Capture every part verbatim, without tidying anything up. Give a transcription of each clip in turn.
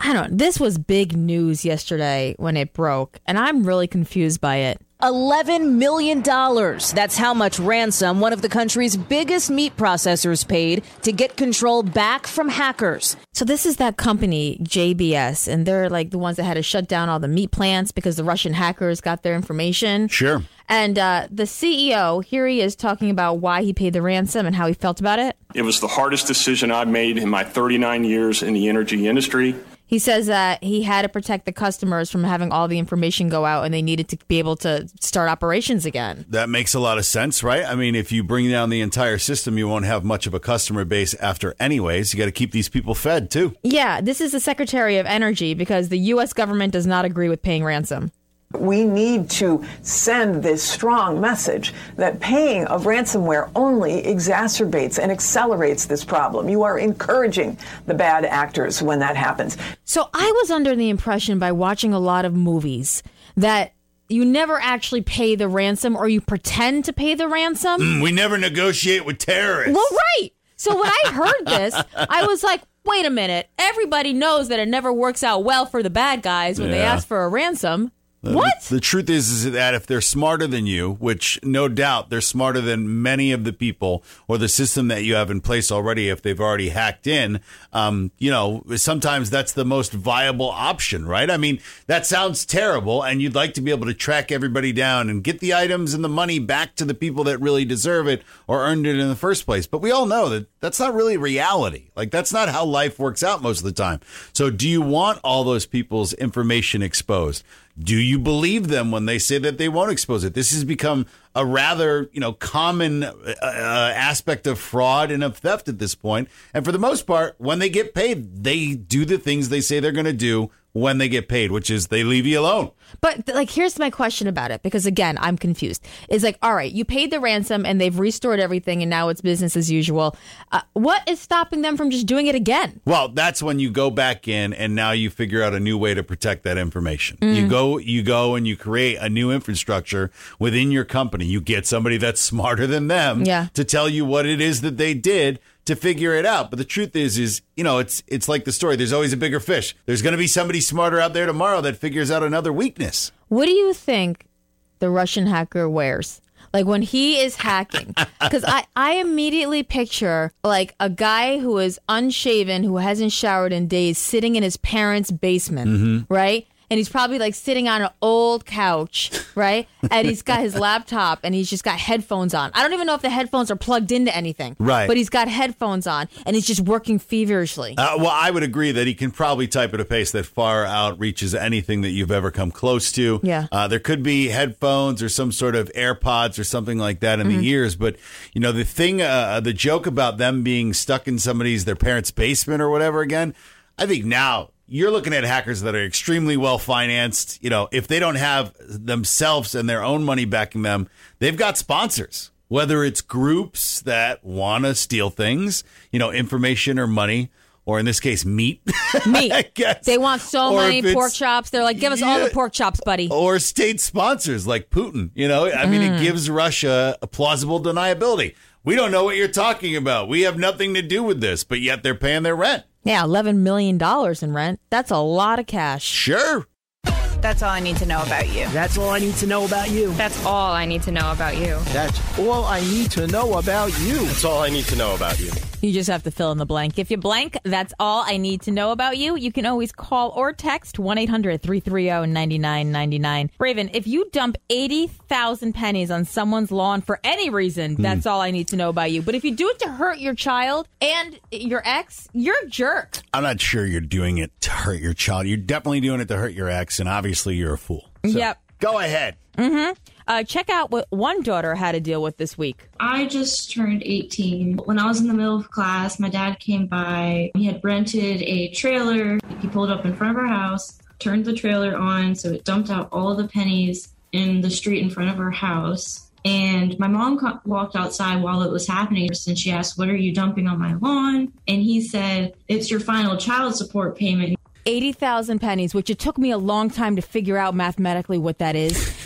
I don't, this was big news yesterday when it broke, and I'm really confused by it. eleven million dollars. That's how much ransom one of the country's biggest meat processors paid to get control back from hackers. So this is that company, J B S, and they're like the ones that had to shut down all the meat plants because the Russian hackers got their information. Sure. And uh, the C E O, here he is talking about why he paid the ransom and how he felt about it. It was the hardest decision I've made in my thirty-nine years in the energy industry. He says that he had to protect the customers from having all the information go out, and they needed to be able to start operations again. That makes a lot of sense, right? I mean, if you bring down the entire system, you won't have much of a customer base after anyways. You got to keep these people fed, too. Yeah, this is the Secretary of Energy because the U S government does not agree with paying ransom. We need to send this strong message that paying of ransomware only exacerbates and accelerates this problem. You are encouraging the bad actors when that happens. So I was under the impression by watching a lot of movies that you never actually pay the ransom or you pretend to pay the ransom. Mm, we never negotiate with terrorists. Well, right. So when I heard this, I was like, wait a minute. Everybody knows that it never works out well for the bad guys when Yeah. they ask for a ransom. Uh, What? The, the truth is, is that if they're smarter than you, which no doubt they're smarter than many of the people or the system that you have in place already, if they've already hacked in, um, you know, sometimes that's the most viable option, right? I mean, that sounds terrible, and you'd like to be able to track everybody down and get the items and the money back to the people that really deserve it or earned it in the first place. But we all know that that's not really reality. Like, that's not how life works out most of the time. So do you want all those people's information exposed? Do you believe them when they say that they won't expose it? This has become a rather, you know, common uh, uh, aspect of fraud and of theft at this point. And for the most part, when they get paid, they do the things they say they're going to do when they get paid, which is they leave you alone. But like, here's my question about it, because again, I'm confused. It's like, all right, you paid the ransom and they've restored everything and now it's business as usual. Uh, what is stopping them from just doing it again? Well, that's when you go back in and now you figure out a new way to protect that information. Mm. You go, you go and you create a new infrastructure within your company. You get somebody that's smarter than them yeah. to tell you what it is that they did to figure it out. But the truth is, is, you know, it's it's like the story. There's always a bigger fish. There's going to be somebody smarter out there tomorrow that figures out another weakness. What do you think the Russian hacker wears? Like when he is hacking? Because I, I immediately picture like a guy who is unshaven, who hasn't showered in days, sitting in his parents' basement, mm-hmm. right? And he's probably like sitting on an old couch, right? And he's got his laptop and he's just got headphones on. I don't even know if the headphones are plugged into anything. Right. But he's got headphones on and he's just working feverishly. Uh, well, I would agree that he can probably type at a pace that far outreaches anything that you've ever come close to. Yeah. Uh, there could be headphones or some sort of AirPods or something like that in mm-hmm. the ears. But, you know, the thing, uh, the joke about them being stuck in somebody's, their parents' basement or whatever again, I think now you're looking at hackers that are extremely well financed. You know, if they don't have themselves and their own money backing them, they've got sponsors, whether it's groups that want to steal things, you know, information or money, or in this case, meat. Meat. I guess. They want so or many pork chops. They're like, give us yeah, all the pork chops, buddy. Or state sponsors like Putin. You know, I mean, mm. it gives Russia a plausible deniability. We don't know what you're talking about. We have nothing to do with this, but yet they're paying their rent. Yeah, eleven million dollars in rent. That's a lot of cash. Sure. That's all I need to know about you. That's all I need to know about you. That's all I need to know about you. That's all I need to know about you. That's all I need to know about you. You just have to fill in the blank. If you blank, that's all I need to know about you. You can always call or text one eight hundred three three zero nine nine nine nine. Raven, if you dump eighty thousand pennies on someone's lawn for any reason, that's mm. all I need to know about you. But if you do it to hurt your child and your ex, you're a jerk. I'm not sure you're doing it to hurt your child. You're definitely doing it to hurt your ex, and obviously you're a fool. So yep. Go ahead. Mm-hmm. Uh, check out what one daughter had to deal with this week. I just turned eighteen. When I was in the middle of class, my dad came by. He had rented a trailer. He pulled up in front of our house, turned the trailer on, so it dumped out all of the pennies in the street in front of our house. And my mom co- walked outside while it was happening, and she asked, "What are you dumping on my lawn?" And he said, "It's your final child support payment." eighty thousand pennies, which it took me a long time to figure out mathematically what that is.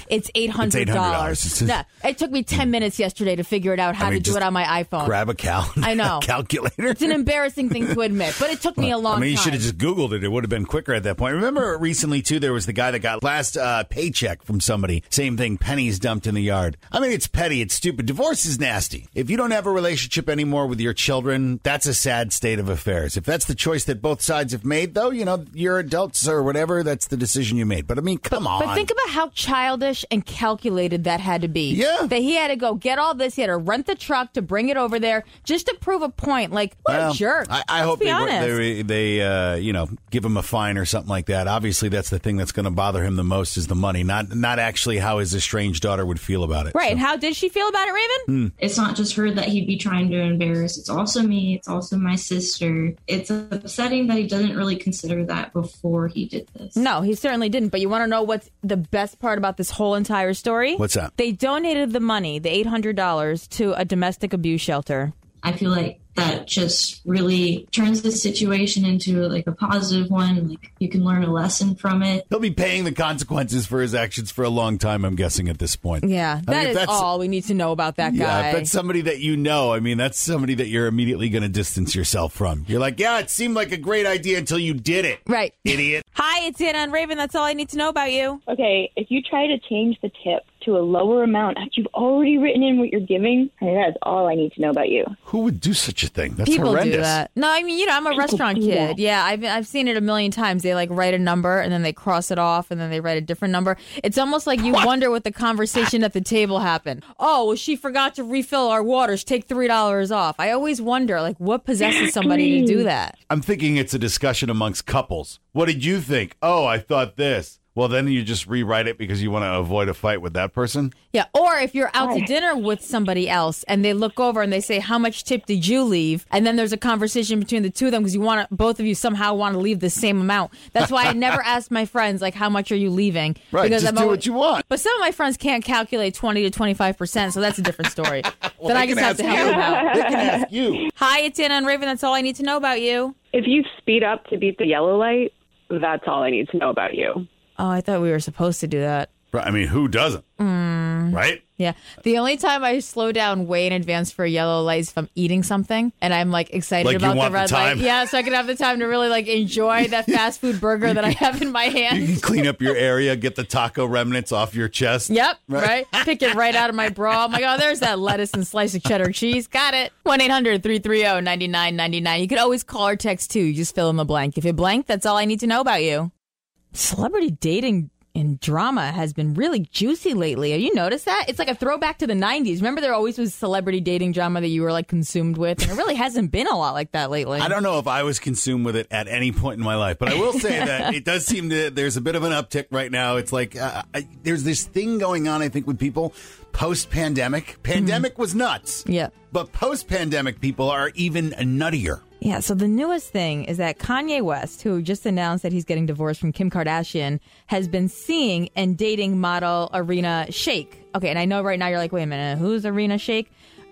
It's eight hundred dollars. It's eight hundred dollars. No, it took me ten minutes yesterday to figure it out how I mean, to do it on my iPhone. Grab a cal- I know. calculator. It's an embarrassing thing to admit, but it took me a long time. I mean, you should have just Googled it. It would have been quicker at that point. Remember recently, too, there was the guy that got last uh, paycheck from somebody. Same thing, pennies dumped in the yard. I mean, it's petty. It's stupid. Divorce is nasty. If you don't have a relationship anymore with your children, that's a sad state of affairs. If that's the choice that both sides have made, though, you know, you're adults or whatever, that's the decision you made. But, I mean, come but, on. But think about how childish and calculated that had to be. Yeah. That he had to go get all this. He had to rent the truck to bring it over there just to prove a point. Like, what well, a jerk. I, I Let's hope be they, honest. they, they uh, you know, give him a fine or something like that. Obviously, that's the thing that's going to bother him the most is the money, not not actually how his estranged daughter would feel about it. Right. So. And how did she feel about it, Raven? Hmm. It's not just her that he'd be trying to embarrass. It's also me. It's also my sister. It's upsetting that he doesn't really consider that before he did this. No, he certainly didn't. But you want to know what's the best part about this whole entire story? What's that? They donated the money, the eight hundred dollars, to a domestic abuse shelter. I feel like that just really turns the situation into like a positive one. Like you can learn a lesson from it. He'll be paying the consequences for his actions for a long time, I'm guessing, at this point. Yeah, I that mean, is all we need to know about that yeah, guy. if that's somebody that you know, I mean, that's somebody that you're immediately going to distance yourself from. You're like, yeah, it seemed like a great idea until you did it. Right. Idiot. Hi, it's Anna and Raven. That's all I need to know about you. Okay, if you try to change the tip to a lower amount after you've already written in what you're giving, I mean, that's all I need to know about you. Who would do such a thing? That's People horrendous. do that. No, I mean, you know, I'm a People restaurant do kid. that. Yeah, I've I've seen it a million times. They like write a number and then they cross it off and then they write a different number. It's almost like you What? wonder what the conversation at the table happened. Oh, well, she forgot to refill our waters. Take three dollars off. I always wonder, like, what possesses somebody to do that? I'm thinking it's a discussion amongst couples. What did you think? Oh, I thought this. Well, then you just rewrite it because you want to avoid a fight with that person? Yeah, or if you're out to dinner with somebody else and they look over and they say, how much tip did you leave? And then there's a conversation between the two of them because you want to, both of you somehow want to leave the same amount. That's why I never ask my friends, like, how much are you leaving? Right, because just I'm do always, what you want. But some of my friends can't calculate twenty to twenty-five percent, so that's a different story. Well, then they I just can have to ask help you. them out. They can ask you. Hi, it's Anna and Raven. That's all I need to know about you. If you speed up to beat the yellow light, that's all I need to know about you. Oh, I thought we were supposed to do that. Right, I mean, who doesn't? Mm. Right? Yeah. The only time I slow down way in advance for a yellow light is if I'm eating something and I'm like excited Like you about want the red the time. light. Yeah, so I can have the time to really like enjoy that fast food burger that I have in my hand. You can clean up your area, get the taco remnants off your chest. Yep, Right. right. Pick it right out of my bra. I'm like, oh, there's that lettuce and slice of cheddar cheese. Got it. one eight hundred three three zero nine nine nine nine. You could always call or text too. You just fill in the blank. If you blank, that's all I need to know about you. Celebrity dating and drama has been really juicy lately. Have you noticed that? It's like a throwback to the nineties. Remember there always was celebrity dating drama that you were like consumed with? And it really hasn't been a lot like that lately. I don't know if I was consumed with it at any point in my life, but I will say that it does seem to, there's a bit of an uptick right now. It's like, uh, I, there's this thing going on, I think, with people post-pandemic. Pandemic was nuts. Yeah. But post-pandemic people are even nuttier. Yeah, so the newest thing is that Kanye West, who just announced that he's getting divorced from Kim Kardashian, has been seeing and dating model Irina Shayk. Okay, and I know right now you're like, wait a minute, who's Irina Shayk?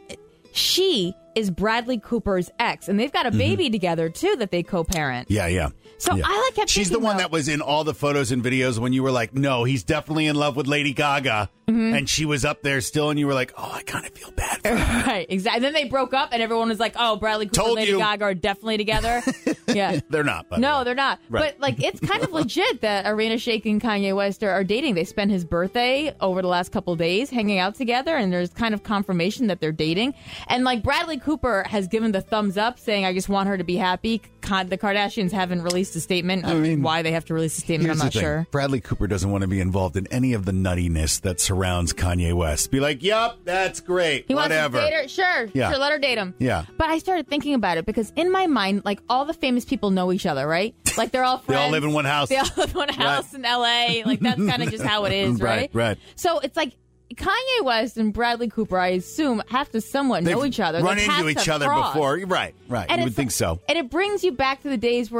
She is Bradley Cooper's ex, and they've got a baby mm-hmm. together, too, that they co-parent. Yeah, yeah. So yeah. I like kept She's the thinking, one though, that was in all the photos and videos when you were like, no, he's definitely in love with Lady Gaga. Mm-hmm. And she was up there still, and you were like, oh, I kind of feel bad for her. Right, exactly. Then they broke up, and everyone was like, oh, Bradley Cooper Told and Lady you. Gaga are definitely together. Yeah. They're not. By no, the they're not. Right. But, like, it's kind of legit that Irina Shayk and Kanye West are, are dating. They spent his birthday over the last couple of days hanging out together, and there's kind of confirmation that they're dating. And, like, Bradley Cooper has given the thumbs up, saying, I just want her to be happy. Con- the Kardashians haven't released a statement. I mean, why they have to release a statement, I'm Here's not the thing. sure. Bradley Cooper doesn't want to be involved in any of the nuttiness that surrounds Kanye West. Be like, yup, that's great. He Whatever. wants to date her? Sure. Yeah. Sure, let her date him. Yeah. But I started thinking about it because in my mind, like, all the famous people know each other, right? Like, they're all friends. They all live in one house. They all live in one house Right. in L A. Like, that's kind of just how it is, right? Right, right. So it's like Kanye West and Bradley Cooper, I assume, have to somewhat know They've each other. Run Their into paths each have other crossed. before. Right, right. And you would it's- think so. And it brings you back to the days where, like,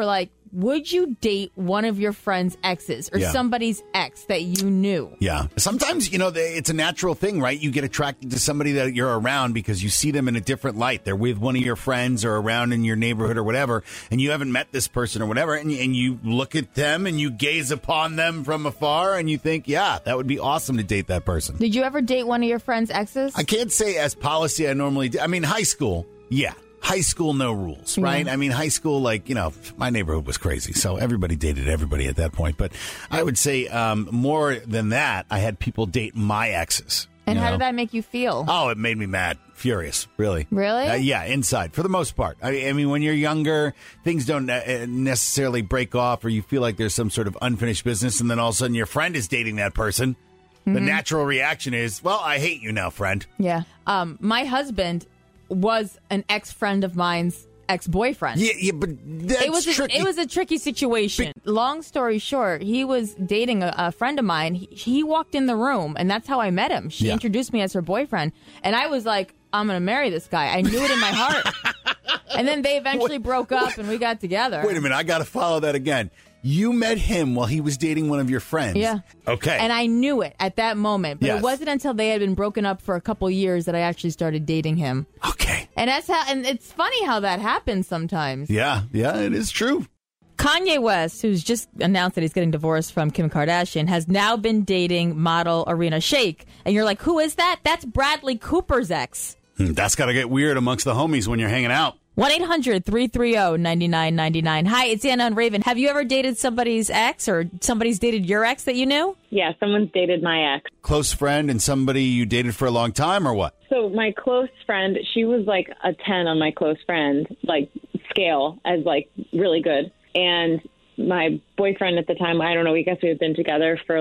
would you date one of your friend's exes or Yeah. somebody's ex that you knew? Yeah. Sometimes, you know, they- it's a natural thing, right? You get attracted to somebody that you're around because you see them in a different light. They're with one of your friends or around in your neighborhood or whatever, and you haven't met this person or whatever, and, and you look at them and you gaze upon them from afar and you think, yeah, that would be awesome to date that person. Did you ever date one of your friend's exes? I can't say as policy I normally do. I mean, high school, yeah. High school, no rules, right? Yeah. I mean, high school, like, you know, my neighborhood was crazy, so everybody dated everybody at that point. But I would say um, more than that, I had people date my exes. And you how know? did that make you feel? Oh, it made me mad, furious, really. Really? Uh, yeah, inside, for the most part. I, I mean, when you're younger, things don't uh, necessarily break off or you feel like there's some sort of unfinished business, and then all of a sudden your friend is dating that person. The Mhm. natural reaction is, well, I hate you now, friend. Yeah. Um, my husband was an ex-friend of mine's ex-boyfriend. Yeah, yeah, but that's it was a, tricky. it was a tricky situation. Long story short, he was dating a, a friend of mine. He, he walked in the room, and that's how I met him. She Yeah. introduced me as her boyfriend, and I was like, I'm going to marry this guy. I knew it in my heart. And then they eventually broke up, and we got together. Wait a minute, I got to follow that again. You met him while he was dating one of your friends. Yeah. Okay. And I knew it at that moment. But Yes. it wasn't until they had been broken up for a couple years that I actually started dating him. Okay. And that's how, and it's funny how that happens sometimes. Yeah, yeah, it is true. Kanye West, who's just announced that he's getting divorced from Kim Kardashian, has now been dating model Arena Shayk. And you're like, who is that? That's Bradley Cooper's ex. Hmm, that's got to get weird amongst the homies when you're hanging out. one eight hundred three three zero nine nine nine nine. Hi, it's Anna and Raven. Have you ever dated somebody's ex or somebody's dated your ex that you knew? Yeah, someone's dated my ex. Close friend and somebody you dated for a long time or what? So my close friend, she was like a ten on my close friend, like scale as like really good. And my boyfriend at the time, I don't know, we guess we had been together for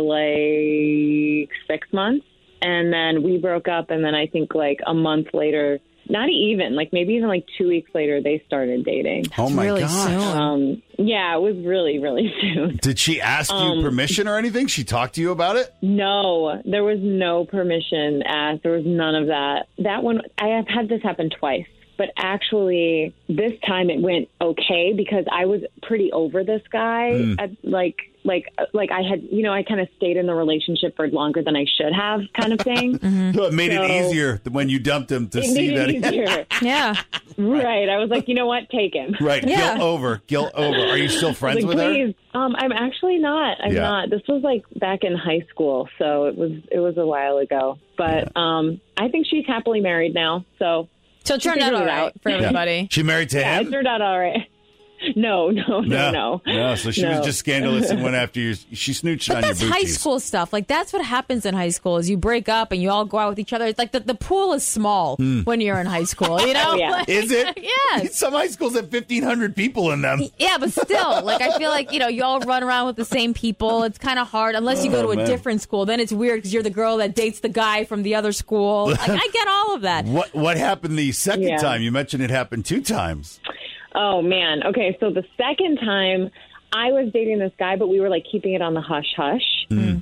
like six months. And then we broke up. And then I think like a month later, not even, like maybe even like two weeks later, they started dating. Oh, my really gosh. soon. Um, yeah, it was really, really soon. Did she ask you Um, permission or anything? She talked to you about it? No, there was no permission asked. There was none of that. That one, I have had this happen twice. But actually, this time it went okay because I was pretty over this guy. Mm. I, like, like, like I had, you know, I kind of stayed in the relationship for longer than I should have, kind of thing. So it made So- it easier when you dumped him to It see made that. it easier. Yeah. Right. I was like, you know what? Take him. Right. Yeah. Guilt over. Guilt over. Are you still I was friends like, with her? please. Um, I'm actually not. I'm Yeah. not. This was like back in high school, so it was it was a while ago. But um, I think she's happily married now. So. So it turned She out figured all it right out. for Yeah. everybody. She married to Yeah, it him? turned out all right. No, no, no, no. No, so she No. was just scandalous and went after you. She snooched But on that's your high booties. school stuff. Like, that's what happens in high school is you break up and you all go out with each other. It's like the, the pool is small when you're in high school, you know? Oh, yeah. Like- Is it? Yes. Some high schools have fifteen hundred people in them. Yeah, but still, like, I feel like, you know, you all run around with the same people. It's kind of hard unless you go to Oh, a man. different school. Then it's weird because you're the girl that dates the guy from the other school. Like, I get all of that. What What happened the second Yeah. time? You mentioned it happened two times. Oh, man. Okay, so the second time I was dating this guy, but we were like keeping it on the hush hush.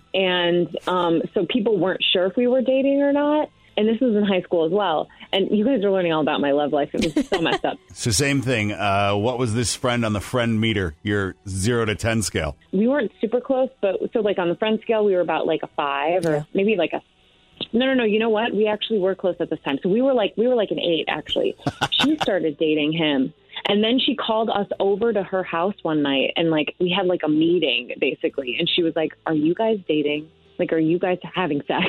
And um, so people weren't sure if we were dating or not. And this was in high school as well. And you guys are learning all about my love life. It was so messed up. So same thing. Uh, what was this friend on the friend meter? Your zero to ten scale. We weren't super close, but so like on the friend scale, we were about like a five or maybe like a. No, no, no. You know what? We actually were close at this time. So we were like we were like an eight, actually. She started dating him. And then she called us over to her house one night and like we had like a meeting basically. And she was like, are you guys dating? Like, are you guys having sex?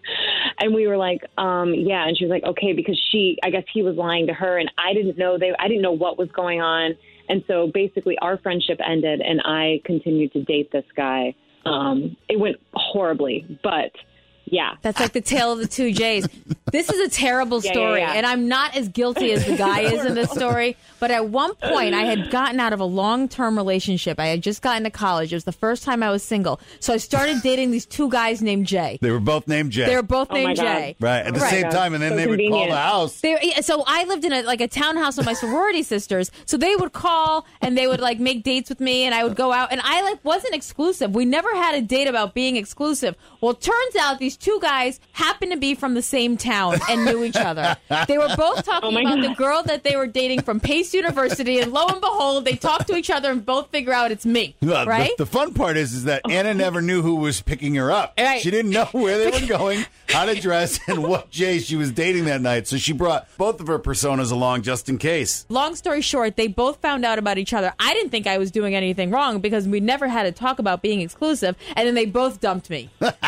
And we were like, um, yeah. And she was like, okay, because she, I guess he was lying to her and I didn't know they, I didn't know what was going on. And so basically our friendship ended and I continued to date this guy. Um, it went horribly, but yeah. That's like the tale of the two J's. This is a terrible Yeah, story, yeah, yeah. and I'm not as guilty as the guy is in this story. But at one point, I had gotten out of a long-term relationship. I had just gotten to college. It was the first time I was single. So I started dating these two guys named Jay. They were both named Jay. They were both Oh, my named God. Jay. right at the Right. same time, and then So they would call convenient. the house. They, yeah, so I lived in a like a townhouse with my sorority sisters. So they would call and they would like make dates with me, and I would go out. And I like wasn't exclusive. We never had a date about being exclusive. Well, it turns out these two guys happened to be from the same town. around and knew each other. They were both talking Oh about God. the girl that they were dating from Pace University, and lo and behold, they talk to each other and both figure out it's me, Well, right? The, the fun part is, is that Anna never knew who was picking her up. Right. She didn't know where they were going, how to dress, and what Jay she was dating that night. So she brought both of her personas along just in case. Long story short, they both found out about each other. I didn't think I was doing anything wrong because we never had to talk about being exclusive, and then they both dumped me.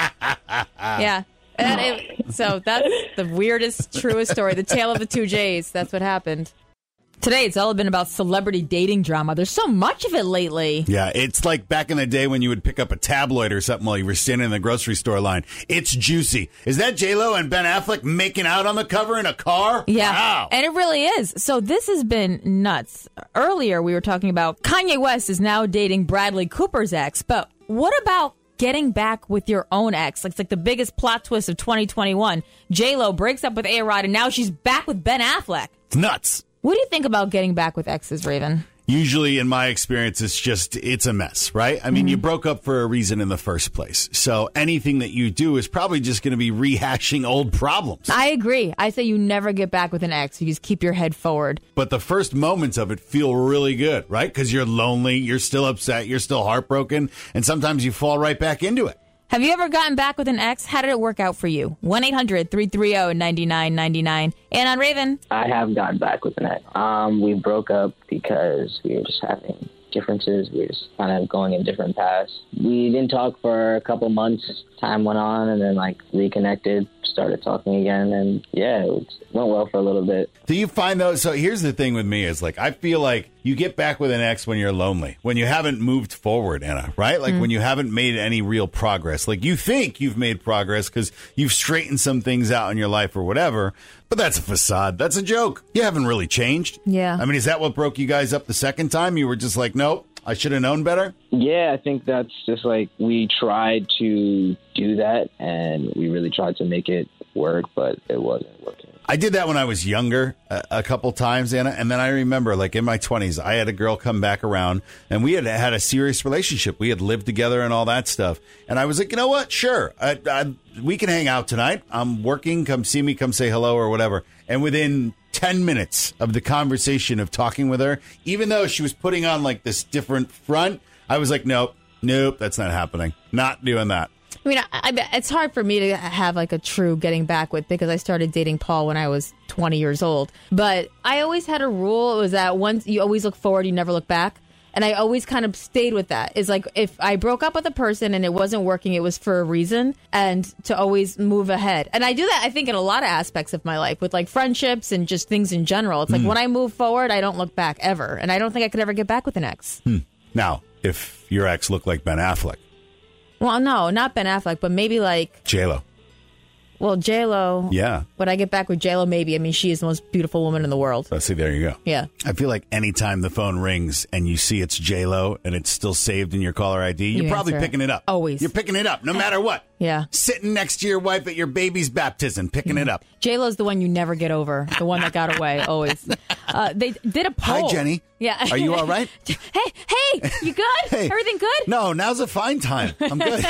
Yeah. And it, so that's the weirdest, truest story. The tale of the two J's. That's what happened. Today, it's all been about celebrity dating drama. There's so much of it lately. Yeah, it's like back in the day when you would pick up a tabloid or something while you were standing in the grocery store line. It's juicy. Is that J-Lo and Ben Affleck making out on the cover in a car? Yeah, Wow. and it really is. So this has been nuts. Earlier, we were talking about Kanye West is now dating Bradley Cooper's ex, but what about getting back with your own ex? Like, it's like the biggest plot twist of twenty twenty-one. J-Lo breaks up with A-Rod, and now she's back with Ben Affleck. It's nuts. What do you think about getting back with exes, Raven? Usually, in my experience, it's just, it's a mess, right? I mean, Mm-hmm. you broke up for a reason in the first place. So anything that you do is probably just going to be rehashing old problems. I agree. I say you never get back with an ex. You just keep your head forward. But the first moments of it feel really good, right? Because you're lonely, you're still upset, you're still heartbroken, and sometimes you fall right back into it. Have you ever gotten back with an ex? How did it work out for you? one eight hundred three three zero nine nine nine nine. And on Raven? I have gotten back with an ex. Um, we broke up because we were just having differences. We were just kind of going in different paths. We didn't talk for a couple months. Time went on, and then like reconnected, started talking again, and yeah, it was, went well for a little bit. Do you find those? So here's the thing with me is like, I feel like you get back with an ex when you're lonely, when you haven't moved forward, Anna, right? Like Mm. when you haven't made any real progress. Like you think you've made progress because you've straightened some things out in your life or whatever, but that's a facade. That's a joke. You haven't really changed. Yeah. I mean, is that what broke you guys up the second time? You were just like, nope, I should have known better? Yeah, I think that's just like we tried to do that, and we really tried to make it work, but it wasn't working. I did that when I was younger a, a couple times, Anna. And then I remember, like, in my twenties, I had a girl come back around, and we had had a serious relationship. We had lived together and all that stuff. And I was like, you know what? Sure. I, I, we can hang out tonight. I'm working. Come see me. Come say hello or whatever. And within ten minutes of the conversation of talking with her, even though she was putting on, like, this different front, I was like, nope, nope, that's not happening. Not doing that. I mean, I, I, it's hard for me to have like a true getting back with because I started dating Paul when I was twenty years old. But I always had a rule. It was that once you always look forward, you never look back. And I always kind of stayed with that. It's like if I broke up with a person and it wasn't working, it was for a reason, and to always move ahead. And I do that, I think, in a lot of aspects of my life with like friendships and just things in general. It's like Mm. when I move forward, I don't look back ever. And I don't think I could ever get back with an ex. Hmm. Now, if your ex looked like Ben Affleck, Well, no, not Ben Affleck, but maybe like, J-Lo. well, J-Lo. Yeah. Would I get back with J-Lo? Maybe. I mean, she is the most beautiful woman in the world. So, see, there you go. Yeah. I feel like anytime the phone rings and you see it's J-Lo and it's still saved in your caller I D, you're You probably answer it. picking it up. Always. You're picking it up, no matter what. Yeah. Sitting next to your wife at your baby's baptism, picking it up. J-Lo's the one you never get over. The one that got away, always. Uh, they did a poll. Hi, Jenny. Yeah. Are you all right? Hey, hey, you good? Hey. Everything good? No, now's a fine time. I'm good.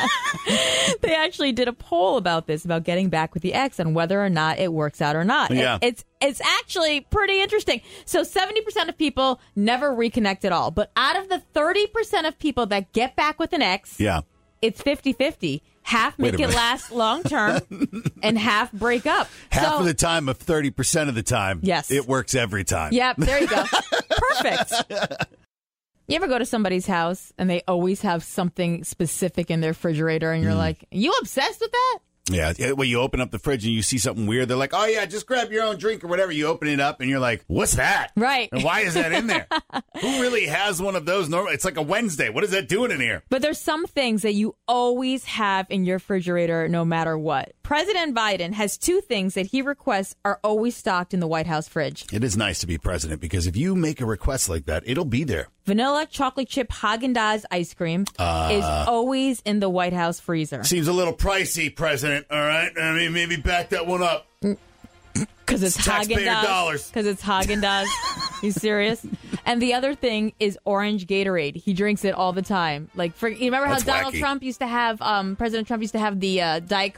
They actually did a poll about this, about getting back with the ex and whether or not it works out or not. Yeah. It, it's it's actually pretty interesting. So seventy percent of people never reconnect at all. But out of the thirty percent of people that get back with an ex, Yeah. it's fifty-fifty. Half Wait make a it minute. last long term and half break up. Half so, of the time of thirty percent of the time, Yes. it works every time. Yep, there you go. Perfect. You ever go to somebody's house and they always have something specific in their refrigerator and you're Mm. like, you obsessed with that? Yeah, yeah, when you open up the fridge and you see something weird, they're like, oh, yeah, just grab your own drink or whatever. You open it up and you're like, what's that? Right. And why is that in there? Who really has one of those? Normal? It's like a Wednesday. What is that doing in here? But there's some things that you always have in your refrigerator no matter what. President Biden has two things that he requests are always stocked in the White House fridge. It is nice to be president because if you make a request like that, it'll be there. Vanilla chocolate chip Haagen-Dazs ice cream Uh, is always in the White House freezer. Seems a little pricey, President. All right? I mean, maybe back that one up. Because it's, It's taxpayer Haagen-Dazs. dollars. Because it's Haagen-Dazs. You serious? And the other thing is orange Gatorade. He drinks it all the time. Like, for, you remember how That's Donald wacky. Trump used to have, um, President Trump used to have the uh, Diet Coke?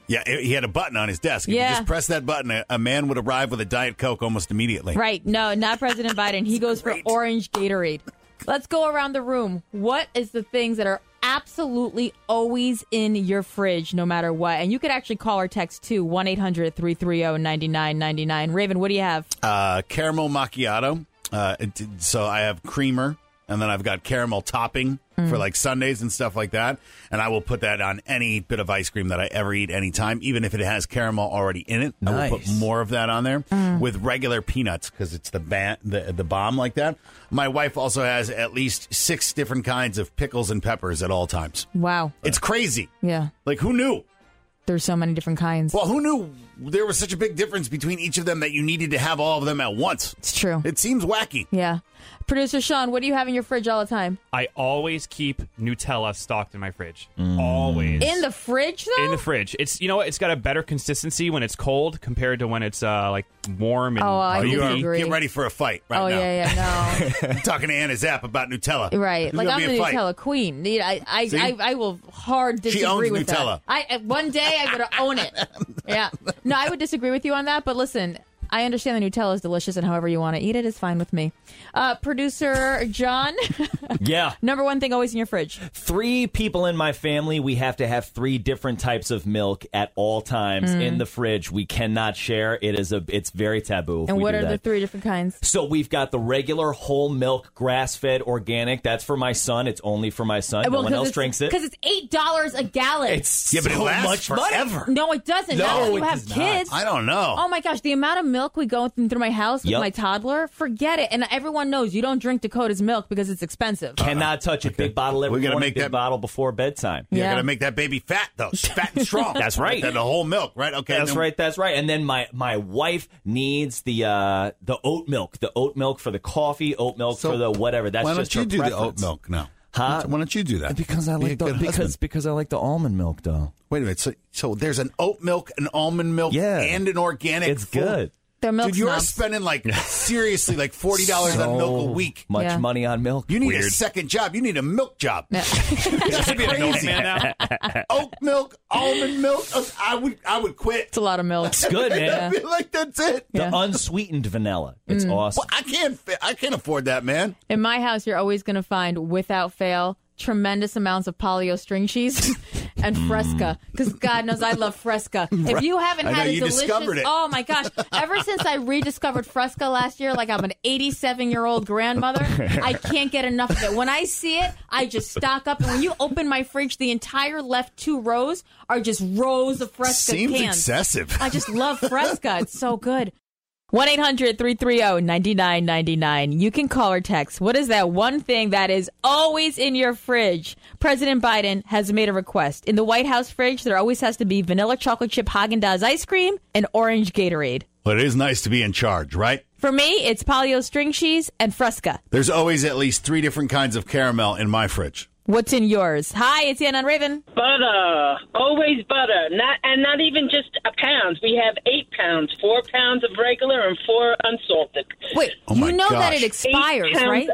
Yeah, he had a button on his desk. If Yeah. you just press that button, a, a man would arrive with a Diet Coke almost immediately. Right. No, not President Biden. He goes for orange Gatorade. Let's go around the room. What is the things that are absolutely always in your fridge, no matter what? And you could actually call or text to one eight hundred three three zero nine nine nine nine. Raven, what do you have? Uh, caramel macchiato. Uh, it, so I have creamer, and then I've got caramel topping mm. for like sundaes and stuff like that. And I will put that on any bit of ice cream that I ever eat anytime, even if it has caramel already in it. Nice. I will put more of that on there mm. with regular peanuts because it's the, ba- the the bomb like that. My wife also has at least six different kinds of pickles and peppers at all times. Wow. It's crazy. Yeah. Like, who knew? There's so many different kinds. Well, who knew there was such a big difference between each of them that you needed to have all of them at once? It's true. It seems wacky. Yeah. Producer Sean, what do you have in your fridge all the time? I always keep Nutella stocked in my fridge. Mm. Always. In the fridge, though? In the fridge. It's you know what? It's got a better consistency when it's cold compared to when it's uh, like warm and Oh, I Oh, you are, disagree. get ready for a fight right oh, now. yeah, yeah, no. I'm talking to Anna Zapp about Nutella. Right. There's Like, gonna I'm be the a fight. Nutella queen. I, I, See? I, I will hard She disagree owns with Nutella. that. I One day I'm going to own it. Yeah. No, I would disagree with you on that, but listen, I understand the Nutella is delicious, and however you want to eat it is fine with me. Uh, Producer John? Yeah. Number one thing always in your fridge. Three people in my family, we have to have three different types of milk at all times Mm. in the fridge. We cannot share. It is a. It's very taboo. if And we what do are that. the three different kinds? So we've got the regular whole milk, grass-fed, organic. That's for my son. It's only for my son. Well, no one 'cause else it's- drinks it. Because it's eight dollars a gallon. It's Yeah, but it so lasts much forever. money. No, it doesn't. No, Not when you it have does not. kids. I don't know. Oh my gosh, the amount of milk we go through my house with Yep. my toddler, forget it. And everyone knows you don't drink Dakota's milk because it's expensive. Cannot touch a big bottle every We're gonna morning, make big that- bottle before bedtime. You're Yeah. going to make that baby fat, though. Fat and strong. That's right. That, the whole milk, right? Okay. That's then- right. That's right. And then my, my wife needs the uh, the oat milk, the oat milk for the coffee, oat milk So for the whatever. That's Why don't just you her do the oat preference. milk now? Huh? Why don't you do that? Because I Be a like the good because husband. because I like the almond milk though. Wait a minute. So, so there's an oat milk, an almond milk, Yeah. and an organic. It's full- good. They're milk Dude, you're snobs. spending like seriously like forty dollars So on milk a week. Much Yeah. money on milk. You need a Weird. second job. You need a milk job. Yeah. Should be a milkman now. Oat milk, almond milk. I would, I would quit. It's a lot of milk. It's good, man. I feel like that's it. The Yeah. unsweetened vanilla. It's awesome. Well, I can't. fi- I can't afford that, man. In my house, you're always going to find, without fail, tremendous amounts of Polly-O string cheese and Fresca. Because God knows I love Fresca. If you haven't I know, had a you delicious... discovered it. Oh, my gosh. Ever since I rediscovered Fresca last year, like I'm an eighty-seven-year-old grandmother, I can't get enough of it. When I see it, I just stock up. And when you open my fridge, the entire left two rows are just rows of Fresca Seems cans. excessive. I just love Fresca. It's so good. one eight hundred three three zero nine nine nine nine. You can call or text. What is that one thing that is always in your fridge? President Biden has made a request. In the White House fridge, there always has to be vanilla chocolate chip Haagen-Dazs ice cream and orange Gatorade. But it is nice to be in charge, right? For me, it's Polly-O string cheese and Fresca. There's always at least three different kinds of caramel in my fridge. What's in yours? Hi, it's Ann on Raven. Butter, always butter, not and not even just a pound. We have eight pounds, four pounds of regular and four unsalted. Wait, Oh my you know that gosh. it expires, Eight pounds right?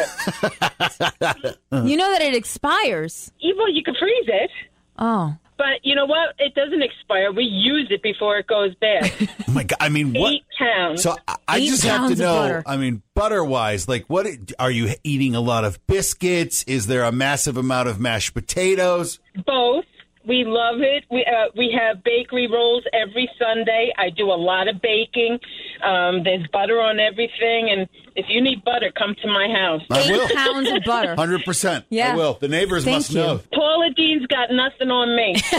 of butter. You know that it expires. Well, you can freeze it, Oh. but you know what? It doesn't expire. We use it before it goes bad. Oh my God! I mean, what? Eight pounds. So I, I Eight just have to pounds of know. butter. I mean, butter wise, like, what are you eating? A lot of biscuits? Is there a massive amount of mashed potatoes? Both. We love it. We uh, we have bakery rolls every Sunday. I do a lot of baking. Um, there's butter on everything, and if you need butter, come to my house. I will. Eight pounds of butter. Hundred percent. Yeah. I will. The neighbors Thank must you. know. Paula Dean's got nothing on me. So.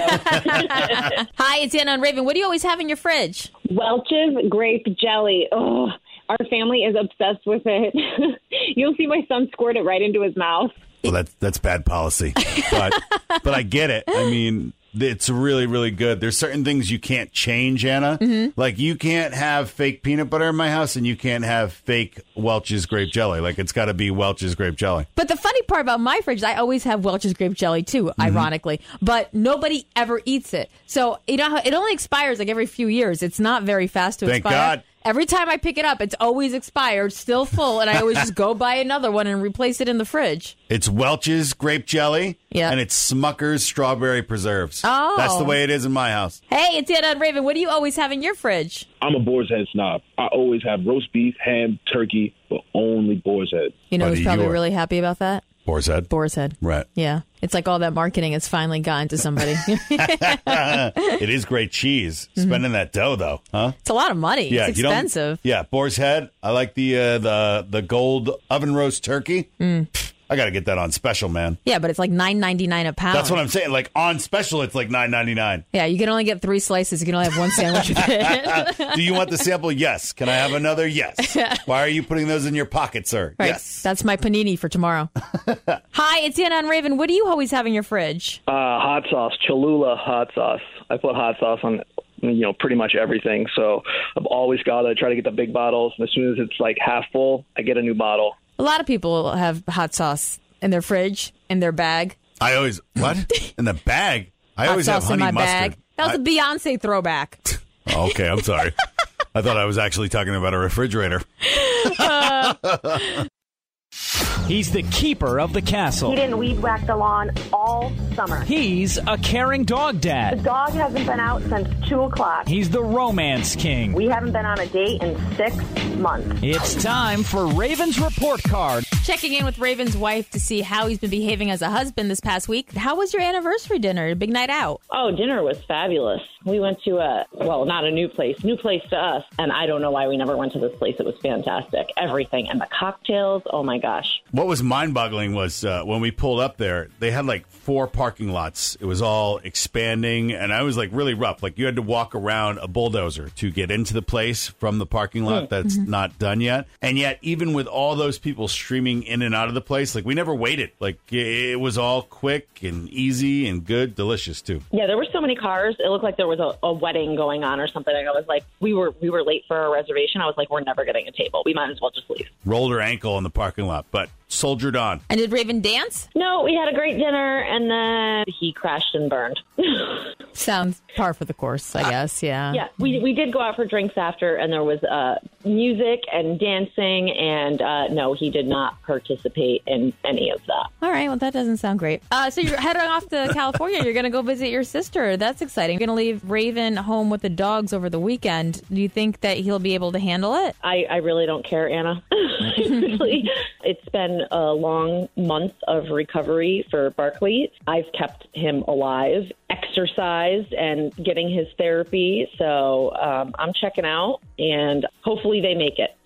Hi, it's Ann on Raven. What do you always have in your fridge? Welch's grape jelly. Oh, our family is obsessed with it. You'll see my son squirt it right into his mouth. Well, that's that's bad policy, but but I get it. I mean, it's really really good. There's certain things you can't change, Anna. Mm-hmm. Like you can't have fake peanut butter in my house, and you can't have fake Welch's grape jelly. Like it's got to be Welch's grape jelly. But the funny part about my fridge is I always have Welch's grape jelly too, Mm-hmm. ironically. But nobody ever eats it. So you know how it only expires like every few years. It's not very fast to Thank expire. God. Every time I pick it up, it's always expired, still full, and I always just go buy another one and replace it in the fridge. It's Welch's grape jelly, yeah. and it's Smucker's strawberry preserves. Oh. That's the way it is in my house. Hey, it's Anna and Raven. What do you always have in your fridge? I'm a Boar's Head snob. I always have roast beef, ham, turkey, but only Boar's Head. You know Buddy, who's probably you are- really happy about that? Boar's Head. Boar's Head. Right. Yeah. It's like all that marketing has finally gotten to somebody. It is great cheese. Mm-hmm. Spending that dough, though, huh? It's a lot of money. Yeah, it's you don't- expensive. Yeah, Boar's Head. I like the uh, the the gold oven roast turkey. Mm. I got to get that on special, man. Yeah, but it's like nine ninety-nine a pound. That's what I'm saying. Like on special, it's like nine ninety-nine. Yeah, you can only get three slices. You can only have one sandwich with it. Do you want the sample? Yes. Can I have another? Yes. Why are you putting those in your pocket, sir? Right. Yes. That's my panini for tomorrow. Hi, it's Anna and Raven. What do you always have in your fridge? Uh, hot sauce, Cholula hot sauce. I put hot sauce on, you know, pretty much everything. So I've always got to try to get the big bottles. And as soon as it's like half full, I get a new bottle. A lot of people have hot sauce in their fridge, in their bag. I always, what? In the bag? I hot always have sauce honey in my mustard. bag. That was I- a Beyonce throwback. Oh, okay, I'm sorry. I thought I was actually talking about a refrigerator. He's the keeper of the castle. He didn't weed whack the lawn all summer. He's a caring dog The dad. dog hasn't been out since two o'clock. He's the romance king. We haven't been on a date in six months. It's time for Raven's Report Card. Checking in with Raven's wife to see how he's been behaving as a husband this past week. How was your anniversary dinner? A big night out? Oh, dinner was fabulous. We went to a, well, not a new place, new place to us. And I don't know why we never went to this place. It was fantastic. Everything. And the cocktails, oh my gosh. What was mind-boggling was uh, when we pulled up there, they had like four parking lots. It was all expanding, and I was like really rough. Like you had to walk around a bulldozer to get into the place from the parking lot that's Mm-hmm. not done yet. And yet, even with all those people streaming in and out of the place, like we never waited. Like it was all quick and easy and good, delicious too. Yeah, there were so many cars. It looked like there was a, a wedding going on or something. I was like, we were we were late for our reservation. I was like, we're never getting a table. We might as well just leave. Rolled her ankle in the parking lot, but soldiered on. And did Raven dance? No, we had a great dinner, and then he crashed and burned. Sounds par for the course, I guess. Yeah. Yeah, we we did go out for drinks after, and there was uh, music and dancing, and uh, no, he did not participate in any of that. All right. Well, that doesn't sound great. Uh, so you're heading off to California. You're going to go visit your sister. That's exciting. You're going to leave Raven home with the dogs over the weekend. Do you think that he'll be able to handle it? I, I really don't care, Anna. Really, it's been a long month of recovery for Barkley. I've kept him alive, exercised, and getting his therapy. So um, I'm checking out, and hopefully they make it.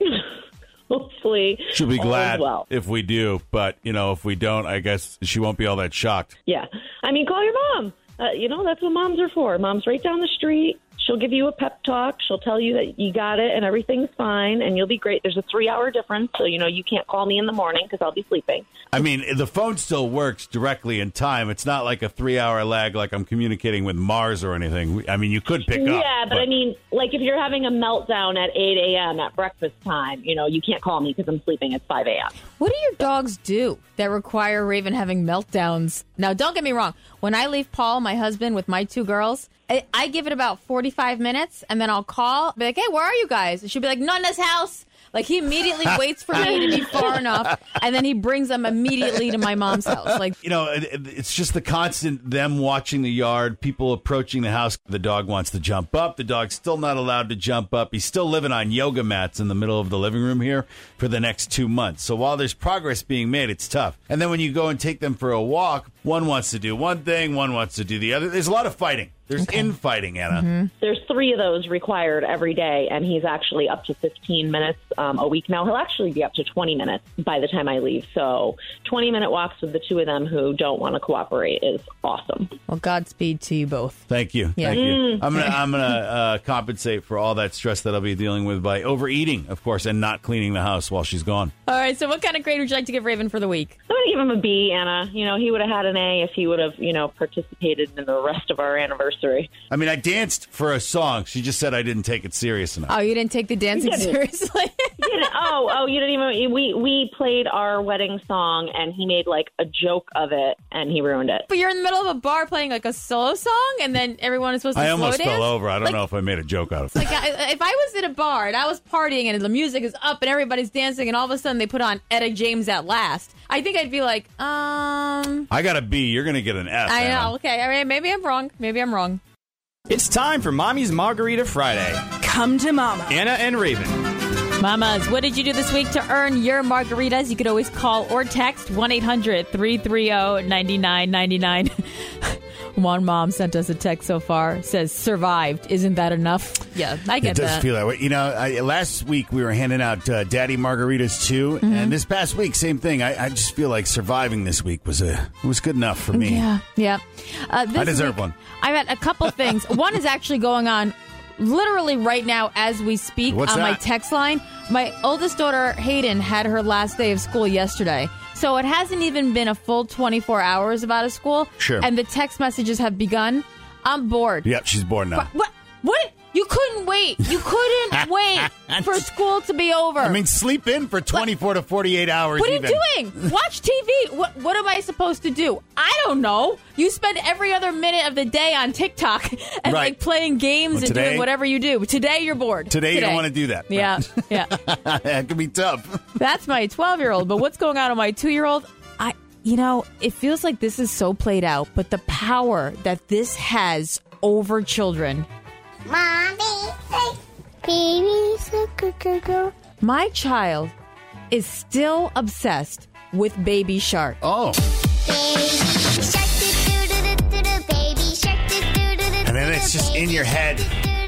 Hopefully, She'll be all glad is well. if we do, but you know, if we don't, I guess she won't be all that shocked. Yeah, I mean, call your mom. Uh, you know, that's what moms are for. Mom's right down the street. She'll give you a pep talk. She'll tell you that you got it and everything's fine and you'll be great. There's a three-hour difference, so, you know, you can't call me in the morning because I'll be sleeping. I mean, the phone still works directly in time. It's not like a three-hour lag like I'm communicating with Mars or anything. I mean, you could pick up. Yeah, but, I mean, like if you're having a meltdown at eight a.m. at breakfast time, you know, you can't call me because I'm sleeping at five a.m. What do your dogs do that require Raven having meltdowns? Now, don't get me wrong. When I leave Paul, my husband, with my two girls, I, I give it about forty-five minutes, and then I'll call, be like, hey, where are you guys? And she'll be like, Nana's house. Like, he immediately waits for me to be far enough, and then he brings them immediately to my mom's house. Like, you know, it, it's just the constant them watching the yard, people approaching the house. The dog wants to jump up. The dog's still not allowed to jump up. He's still living on yoga mats in the middle of the living room here for the next two months. So while there's progress being made, it's tough. And then when you go and take them for a walk, one wants to do one thing, one wants to do the other. There's a lot of fighting. There's okay. infighting, Anna. Mm-hmm. There's three of those required every day, and he's actually up to fifteen minutes um, a week now. He'll actually be up to twenty minutes by the time I leave. So twenty-minute walks with the two of them who don't want to cooperate is awesome. Well, Godspeed to you both. Thank you. Yeah. Thank you. Mm. I'm gonna I'm gonna uh, compensate for all that stress that I'll be dealing with by overeating, of course, and not cleaning the house while she's gone. All right. So, what kind of grade would you like to give Raven for the week? I'm going to give him a B, Anna. You know, he would have had an A if he would have, you know, participated in the rest of our anniversary anniversary. I mean, I danced for a song. She just said I didn't take it serious enough. Oh, you didn't take the dancing seriously? You didn't- oh, oh, you didn't even. We we played our wedding song, and he made like a joke of it, and he ruined it. But you're in the middle of a bar playing like a solo song, and then everyone is supposed to I slow almost dance? fell over. I don't Like- know if I made a joke out of it. Like I, if I was in a bar and I was partying and the music is up and everybody's dancing and all of a sudden they put on Etta James at Last, I think I'd be like, um, I got a B. You're going to get an F. I Anna. know. Okay, I mean, maybe I'm wrong. Maybe I'm wrong. It's time for Mommy's Margarita Friday. Come to Mama. Anna and Raven. Mamas, what did you do this week to earn your margaritas? You could always call or text one eight hundred three three zero nine nine nine nine. One mom sent us a text so far. Says, survived. Isn't that enough? Yeah, I get It does that. feel that way. You know, I, last week we were handing out uh, Daddy Margaritas too, Mm-hmm. and this past week, same thing. I, I just feel like surviving this week was a was good enough for me. Yeah, yeah. Uh, this I deserve week, one. I've had a couple things. One is actually going on literally right now as we speak What's on my that? text line. My oldest daughter, Hayden, had her last day of school yesterday. So it hasn't even been a full twenty-four hours of out of school. Sure. And the text messages have begun. I'm bored. Yep, she's bored now. What? What? what? You couldn't wait. You couldn't wait for school to be over. I mean, sleep in for twenty-four to forty-eight hours. What are even. you doing? Watch T V. What What am I supposed to do? I don't know. You spend every other minute of the day on TikTok and Right. like playing games Well, and today- doing whatever you do. Today you're bored. Today, you don't want to do that. Yeah, yeah. That could be tough. That's my twelve-year-old. But what's going on with my two-year-old? I, you know, it feels like this is so played out. But the power that this has over children. My child is still obsessed with Baby Shark. Oh. And then it's just in your head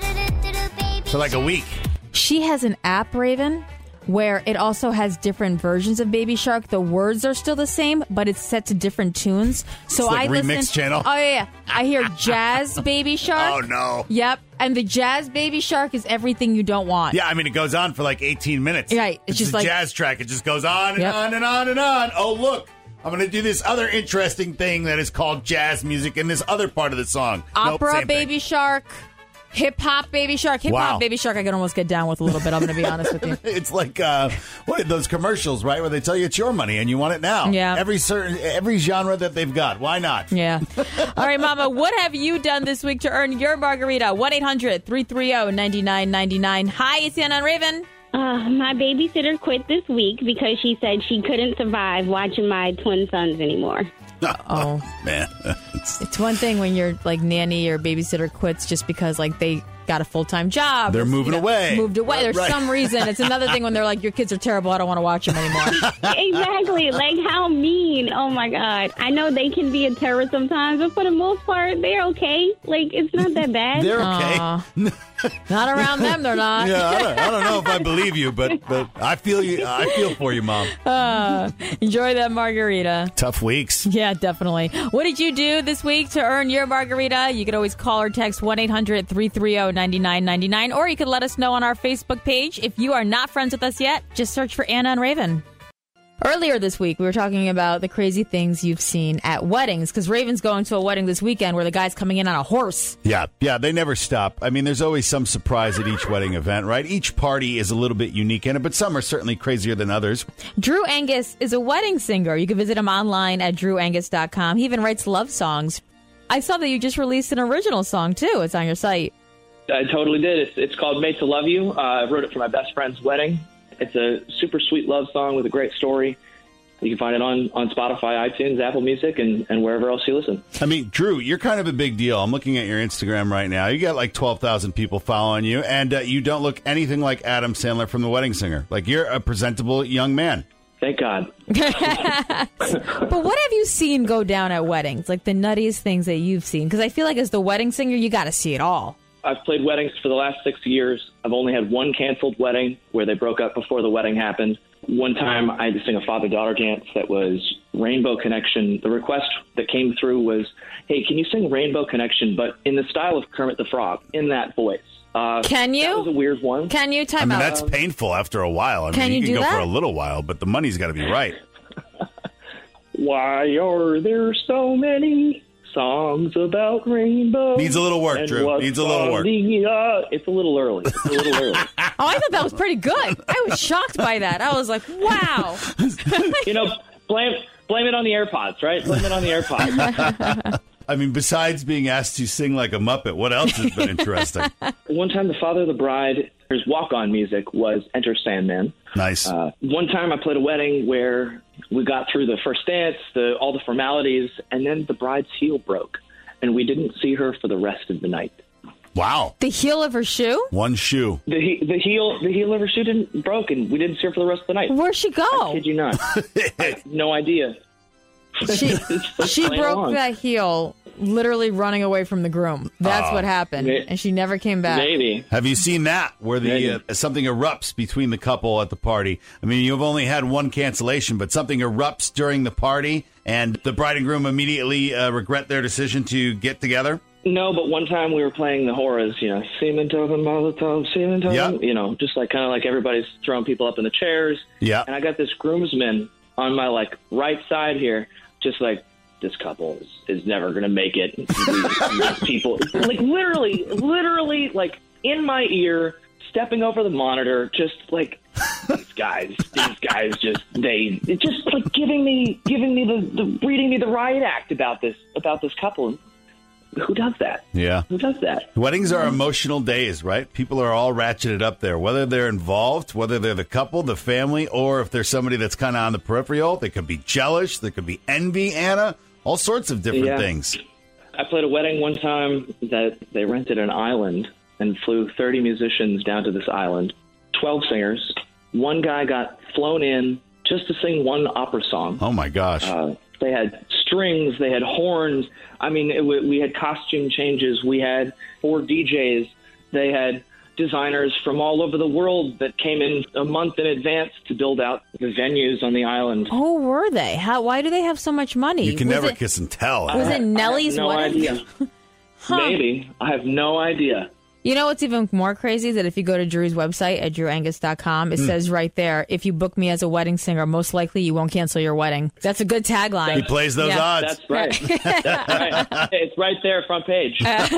for like a week. She has an app, Raven, where it also has different versions of Baby Shark. The words are still the same, but it's set to different tunes. So It's like I remix listen. channel? Oh yeah, yeah. I hear Jazz Baby Shark. Oh, no. Yep, and the Jazz Baby Shark is everything you don't want. Yeah, I mean, it goes on for like eighteen minutes. Right, it's It's, just a like- jazz track. It just goes on and Yep. on and on and on. Oh, look. I'm going to do this other interesting thing that is called jazz music in this other part of the song. Nope, Opera same thing. Baby Shark, Hip Hop Baby Shark, Hip Hop Wow. Baby Shark. I can almost get down with a little bit. I'm going to be honest with you. It's like uh, what those commercials, right, where they tell you it's your money and you want it now. Yeah. Every certain every genre that they've got. Why not? Yeah. All right, Mama, what have you done this week to earn your margarita? one eight hundred three three zero nine nine nine nine. Hi, it's Anna and Raven. Uh, my babysitter quit this week because she said she couldn't survive watching my twin sons anymore. Oh, man. It's one thing when your like nanny or babysitter quits just because like they got a full time job. They're or, moving you know, away. Moved away. There's Right. some reason. It's another thing when they're like, your kids are terrible. I don't want to watch them anymore. Exactly. Like, how mean. Oh, my God. I know they can be a terror sometimes, but for the most part, they're okay. Like, it's not that bad. They're okay. Aw. Not around them, they're not. Yeah, I don't, I don't know if I believe you, but but I feel you. I feel for you, Mom. Uh, enjoy that margarita. Tough weeks. Yeah, definitely. What did you do this week to earn your margarita? You could always call or text one eight hundred three three zero nine nine nine nine, or you could let us know on our Facebook page. If you are not friends with us yet, just search for Anna and Raven. Earlier this week, we were talking about the crazy things you've seen at weddings, because Raven's going to a wedding this weekend where the guy's coming in on a horse. Yeah, yeah, they never stop. I mean, there's always some surprise at each wedding event, right? Each party is a little bit unique in it, but some are certainly crazier than others. Drew Angus is a wedding singer. You can visit him online at drew angus dot com. He even writes love songs. I saw that you just released an original song, too. It's on your site. I totally did. It's, it's called Made to Love You. Uh, I wrote it for my best friend's wedding. It's a super sweet love song with a great story. You can find it on, on Spotify, iTunes, Apple Music, and, and wherever else you listen. I mean, Drew, you're kind of a big deal. I'm looking at your Instagram right now. You got like twelve thousand people following you, and uh, you don't look anything like Adam Sandler from The Wedding Singer. Like, you're a presentable young man. Thank God. But what have you seen go down at weddings? Like the nuttiest things that you've seen? Because I feel like as the wedding singer, you got to see it all. I've played weddings for the last six years. I've only had one canceled wedding where they broke up before the wedding happened. One time I had to sing a father-daughter dance that was Rainbow Connection. The request that came through was, hey, can you sing Rainbow Connection, but in the style of Kermit the Frog, in that voice? Uh, Can you? That was a weird one. Can you? I Time mean, out. that's painful after a while. I Can mean, you you can do go for that? a little while, but the money's got to be right. Why are there so many songs about rainbows. Needs a little work, and Drew. what's Needs a little on work. the, uh, it's a little early. It's a little early. Oh, I thought that was pretty good. I was shocked by that. I was like, wow. You know, blame blame it on the AirPods, right? Blame it on the AirPods. I mean, besides being asked to sing like a Muppet, what else has been interesting? One time, the father of the bride, his walk-on music was Enter Sandman. Nice. Uh, one time, I played a wedding where we got through the first dance, the all the formalities, and then the bride's heel broke, and we didn't see her for the rest of the night. Wow. The heel of her shoe? One shoe. The he, the heel the heel of her shoe didn't broke, and we didn't see her for the rest of the night. Where'd she go? I kid you not. I have no idea. She, she playing broke along. that heel literally running away from the groom. That's Oh. what happened. May- And she never came back. Maybe. Have you seen that where the Maybe. uh, something erupts between the couple at the party? I mean, you've only had one cancellation, but something erupts during the party, and the bride and groom immediately uh, regret their decision to get together. No, but one time we were playing the horrors, you know, Sementov and Molotov, Sementov, Yeah. you know, just like kind of like everybody's throwing people up in the chairs. Yeah. And I got this groomsman on my like right side here, just like, this couple is, is never going to make it. These people, like literally, literally, like in my ear, stepping over the monitor, just like these guys, these guys, just they, it just like giving me, giving me the, the, reading me the riot act about this, about this couple. Who does that? Yeah. Who does that? Weddings are emotional days, right? People are all ratcheted up there, whether they're involved, whether they're the couple, the family, or if there's somebody that's kind of on the peripheral. They could be jealous. There could be envy, Anna. All sorts of different Yeah. things. I played a wedding one time that they rented an island and flew thirty musicians down to this island, twelve singers. One guy got flown in just to sing one opera song. Oh, my gosh. Uh, they had strings, they had horns. I mean, it, we had costume changes. We had four D Js. They had designers from all over the world that came in a month in advance to build out the venues on the island. Who were they? How? Why do they have so much money? You can Was never it- kiss and tell. Was Anna. it Nellie's I have no wedding? idea. Huh. Maybe. I have no idea. You know what's even more crazy is that if you go to Drew's website at drew angus dot com, it Hmm. says right there, if you book me as a wedding singer, most likely you won't cancel your wedding. That's a good tagline. He plays those Yeah. odds. That's right. That's right. It's right there, front page.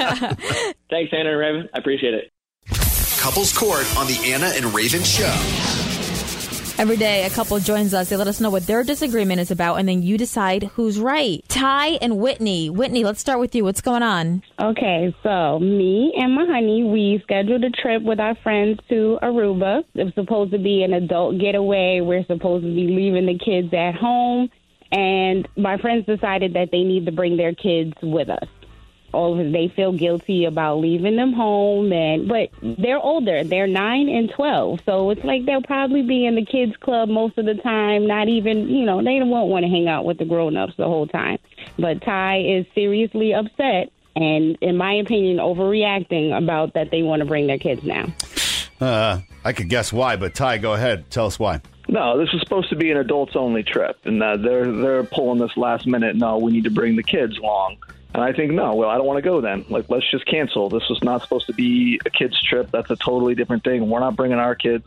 Thanks, Anna and Raven. I appreciate it. Couples Court on the Anna and Raven Show. Every day, a couple joins us. They let us know what their disagreement is about, and then you decide who's right. Ty and Whitney. Whitney, let's start with you. What's going on? Okay, so me and my honey, we scheduled a trip with our friends to Aruba. It was supposed to be an adult getaway. We're supposed to be leaving the kids at home, and my friends decided that they need to bring their kids with us. All of they feel guilty about leaving them home, and but they're older. They're nine and twelve, so it's like they'll probably be in the kids club most of the time. Not even, you know, they won't want to hang out with the grown-ups the whole time. But Ty is seriously upset, and in my opinion, overreacting about that they want to bring their kids now. Uh, I could guess why, but Ty, go ahead. Tell us why. No, this was supposed to be an adults-only trip, and uh, they're they're pulling this last minute. No, we need to bring the kids along. And I think, no, well, I don't want to go then. Like, let's just cancel. This was not supposed to be a kids trip. That's a totally different thing. We're not bringing our kids,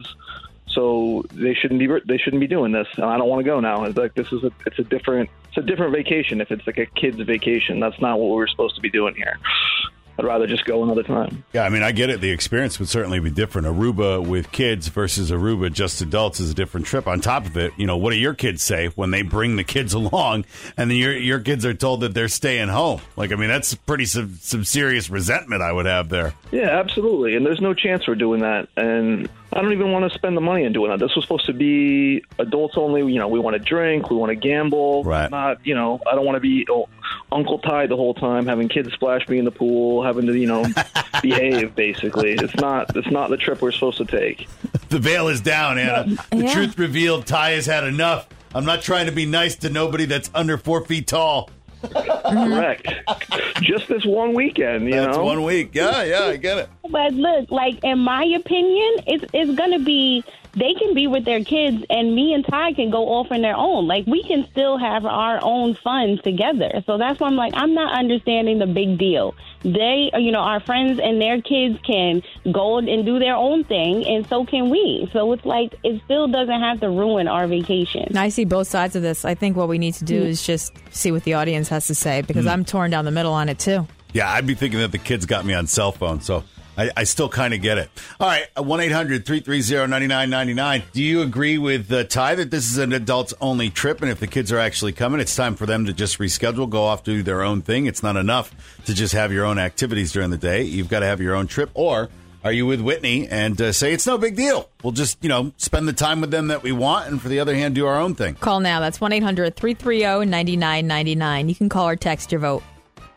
so they shouldn't be they shouldn't be doing this. And I don't want to go now. It's like this is a it's a different it's a different vacation. If it's like a kids vacation, that's not what we were supposed to be doing here. I'd rather just go another time. Yeah, I mean, I get it. The experience would certainly be different. Aruba with kids versus Aruba just adults is a different trip. On top of it, you know, what do your kids say when they bring the kids along and then your your kids are told that they're staying home? Like, I mean, that's pretty some, some serious resentment I would have there. Yeah, absolutely. And there's no chance we're doing that. And I don't even want to spend the money on doing that. This was supposed to be adults only. You know, we want to drink, we want to gamble. Right. Not, you know, I don't want to be oh, Uncle Ty the whole time, having kids splash me in the pool, having to, you know, behave, basically. It's not, it's not the trip we're supposed to take. The veil is down, Anna. The Yeah. truth revealed. Ty has had enough. I'm not trying to be nice to nobody that's under four feet tall. Correct. Just this one weekend, you That's know? one week. Yeah, yeah, I get it. but look, like, in my opinion, it's, it's going to be, they can be with their kids and me and Ty can go off on their own. Like, we can still have our own fun together. So that's why I'm like, I'm not understanding the big deal. They, you know, our friends and their kids can go and do their own thing, and so can we. So it's like, it still doesn't have to ruin our vacation. I see both sides of this. I think what we need to do is just see what the audience has to say, because Mm. I'm torn down the middle on it, too. Yeah, I'd be thinking that the kids got me on cell phone, so I, I still kind of get it. All right, one eight hundred three three zero nine nine nine nine. Do you agree with uh, Ty that this is an adults-only trip, and if the kids are actually coming, it's time for them to just reschedule, go off, do their own thing? It's not enough to just have your own activities during the day. You've got to have your own trip. Or are you with Whitney and uh, say it's no big deal? We'll just, you know, spend the time with them that we want, and for the other hand, do our own thing. Call now. That's one eight hundred three three zero nine nine nine nine. You can call or text your vote.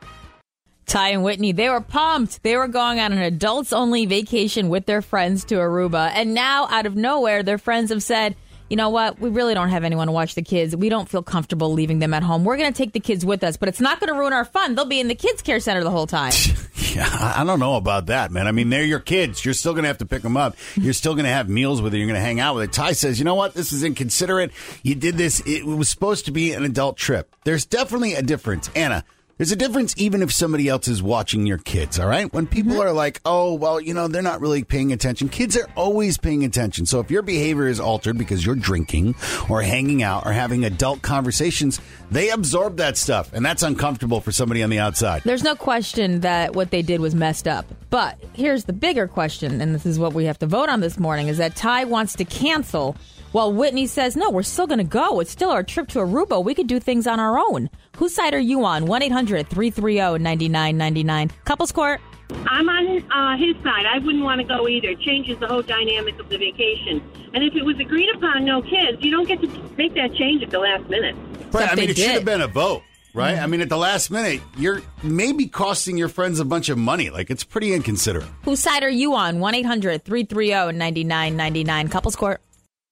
Ty and Whitney, they were pumped. They were going on an adults-only vacation with their friends to Aruba. And now, out of nowhere, their friends have said, you know what? We really don't have anyone to watch the kids. We don't feel comfortable leaving them at home. We're going to take the kids with us, but it's not going to ruin our fun. They'll be in the kids' care center the whole time. Yeah, I don't know about that, man. I mean, they're your kids. You're still going to have to pick them up. You're still going to have meals with them. You're going to hang out with it. Ty says, you know what? This is inconsiderate. You did this. It was supposed to be an adult trip. There's definitely a difference. Anna, there's a difference even if somebody else is watching your kids, all right? When people mm-hmm. are like, oh, well, you know, they're not really paying attention. Kids are always paying attention. So if your behavior is altered because you're drinking or hanging out or having adult conversations, they absorb that stuff. And that's uncomfortable for somebody on the outside. There's no question that what they did was messed up. But here's the bigger question, and this is what we have to vote on this morning, is that Ty wants to cancel while Whitney says, no, we're still going to go. It's still our trip to Aruba. We could do things on our own. Whose side are you on? one eight hundred three three zero nine nine nine nine. Couples Court. I'm on uh, his side. I wouldn't want to go either. It changes the whole dynamic of the vacation. And if it was agreed upon, no kids, you don't get to make that change at the last minute. Right. I mean, it should have been a vote, right? Mm-hmm. I mean, at the last minute, you're maybe costing your friends a bunch of money. Like, it's pretty inconsiderate. Whose side are you on? one eight hundred three three zero nine nine nine nine. Couples Court.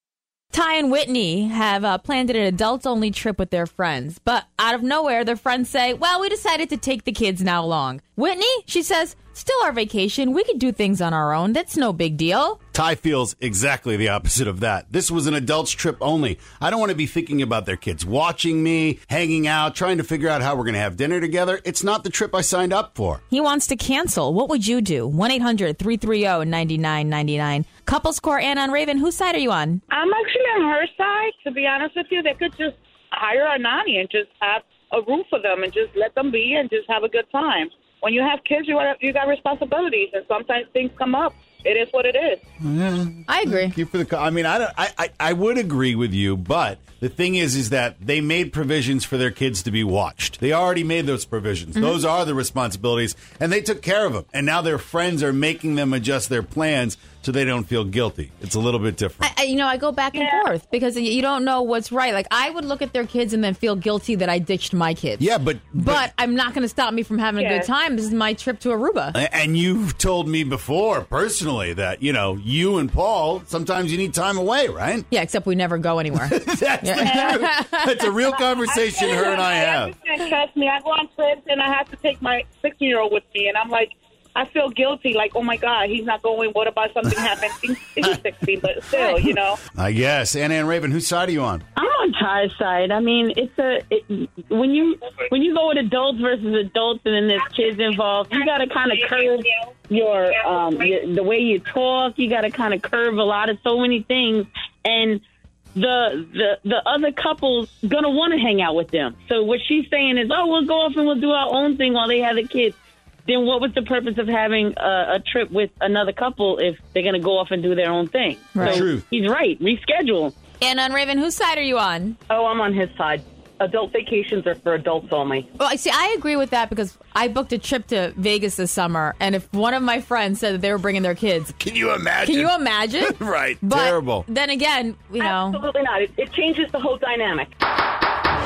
Ty and Whitney have uh, planned an adults-only trip with their friends. But out of nowhere, their friends say, well, we decided to take the kids now along. Whitney, she says, still our vacation. We could do things on our own. That's no big deal. Ty feels exactly the opposite of that. This was an adults trip only. I don't want to be thinking about their kids watching me, hanging out, trying to figure out how we're going to have dinner together. It's not the trip I signed up for. He wants to cancel. What would you do? one eight hundred three three zero nine nine nine nine. Couples Court, Anna and Raven, whose side are you on? I'm actually on her side, to be honest with you. They could just hire a nanny and just have a room for them and just let them be and just have a good time. When you have kids, you you got responsibilities, and sometimes things come up. It is what it is. Yeah, I agree. Thank you for the. I mean, I, don't, I, I I would agree with you, but the thing is, is that they made provisions for their kids to be watched. They already made those provisions. Mm-hmm. Those are the responsibilities, and they took care of them. And now their friends are making them adjust their plans so they don't feel guilty. It's a little bit different. I, I, you know, I go back and yeah. forth because you don't know what's right. Like, I would look at their kids and then feel guilty that I ditched my kids. Yeah, but... But, but I'm not going to stop me from having yeah. a good time. This is my trip to Aruba. And you've told me before, personally, that, you know, you and Paul, sometimes you need time away, right? Yeah, except we never go anywhere. That's yeah. the truth. That's a real conversation I, her and I have. I trust me. I go on trips and I have to take my sixteen-year-old with me, and I'm like, I feel guilty, like, oh, my God, he's not going. What about something happens? He's sixteen, but still, you know. I guess. Anna and Raven, whose side are you on? I'm on Ty's side. I mean, it's a it, when you when you go with adults versus adults and then there's kids involved, you got to kind of curve your, um, your the way you talk. You got to kind of curve a lot of so many things. And the the the other couple's going to want to hang out with them. So what she's saying is, oh, we'll go off and we'll do our own thing while they have the kids. Then what was the purpose of having a, a trip with another couple if they're going to go off and do their own thing? Right. So True. He's right. Reschedule. And on Raven, whose side are you on? Oh, I'm on his side. Adult vacations are for adults only. Well, see, I agree with that because I booked a trip to Vegas this summer, and if one of my friends said that they were bringing their kids... Can you imagine? Can you imagine? Right. But terrible. Then again, you know... Absolutely not. It, it changes the whole dynamic.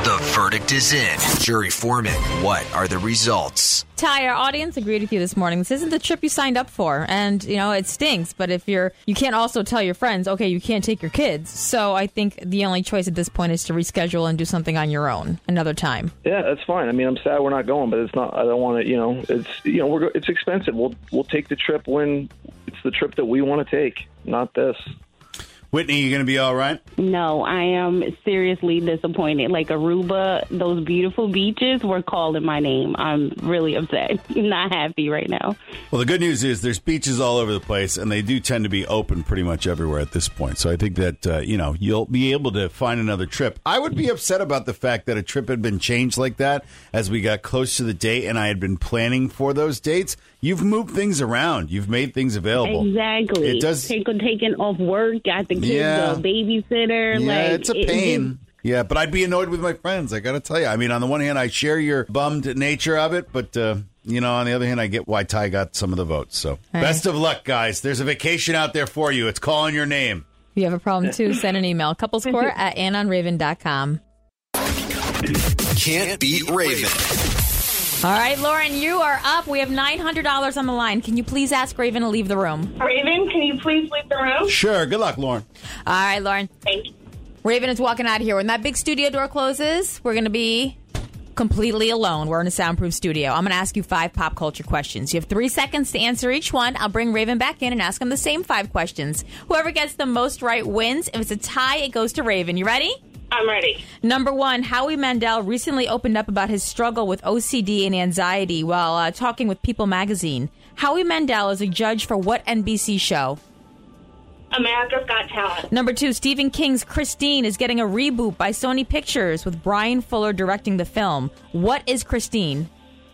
The verdict is in. Jury foreman, what are the results? Ty, our audience agreed with you this morning. This isn't the trip you signed up for, and you know it stinks. But if you're, you can't also tell your friends, okay, you can't take your kids. So I think the only choice at this point is to reschedule and do something on your own another time. Yeah, that's fine. I mean, I'm sad we're not going, but it's not. I don't want to. You know, it's you know, we're it's expensive. We'll we'll take the trip when it's the trip that we want to take, not this. Whitney, you going to be all right? No, I am seriously disappointed. Like Aruba, those beautiful beaches were calling my name. I'm really upset. Not happy right now. Well, the good news is there's beaches all over the place, and they do tend to be open pretty much everywhere at this point. So I think that, uh, you know, you'll be able to find another trip. I would be upset about the fact that a trip had been changed like that as we got close to the date, and I had been planning for those dates. You've moved things around. You've made things available. Exactly. It does. Take, taking off work, got the kids Yeah. a babysitter. Yeah, like, it's a it- pain. Yeah, but I'd be annoyed with my friends. I got to tell you. I mean, on the one hand, I share your bummed nature of it, but, uh, you know, on the other hand, I get why Ty got some of the votes. So Hey. best of luck, guys. There's a vacation out there for you. It's calling your name. If you have a problem, too, send an email. Couples Court at ann on raven dot com. Can't beat Raven. All right, Lauren, you are up. We have nine hundred dollars on the line. Can you please ask Raven to leave the room? Raven, can you please leave the room? Sure. Good luck, Lauren. All right, Lauren. Thank you. Raven is walking out of here. When that big studio door closes, we're going to be completely alone. We're in a soundproof studio. I'm going to ask you five pop culture questions. You have three seconds to answer each one. I'll bring Raven back in and ask him the same five questions. Whoever gets the most right wins. If it's a tie, it goes to Raven. You ready? I'm ready. Number one, Howie Mandel recently opened up about his struggle with O C D and anxiety while uh, talking with People magazine. Howie Mandel is a judge for what N B C show? America's Got Talent. Number two, Stephen King's Christine is getting a reboot by Sony Pictures with Brian Fuller directing the film. What is Christine?